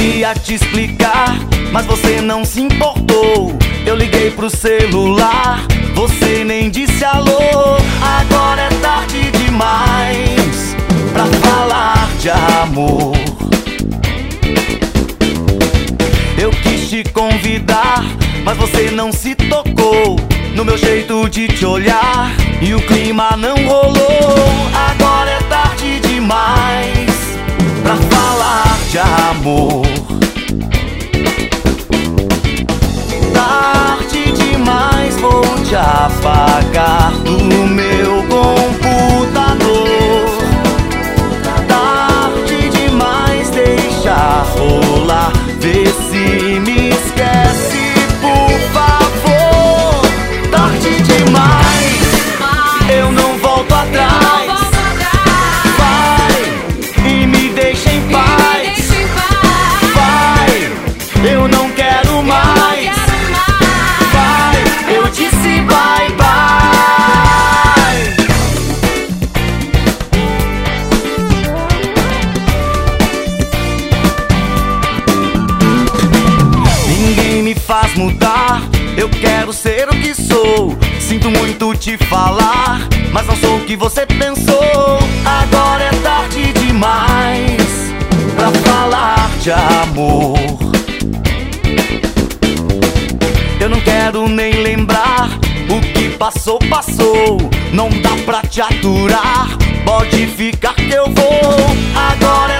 queria te explicar, mas você não se importou. Eu liguei pro celular, você nem disse alô. Agora é tarde demais pra falar de amor. Eu quis te convidar, mas você não se tocou no meu jeito de te olhar e o clima não rolou. Agora é tarde demais pra falar de amor. Tarde demais, vou te apagar do meu computador. Tarde demais, deixa rolar, vê se me esquece, por favor. Tarde demais, eu não volto atrás. Vai e me deixa em paz. Vai, eu não quero mais. Vai, eu disse bye bye. Ninguém me faz mudar, eu quero ser o que sou. Sinto muito te falar, mas não sou o que você pensou. Agora é tarde demais pra falar de amor. Eu não quero nem lembrar, o que passou, passou. Não dá pra te aturar, pode ficar que eu vou. Agora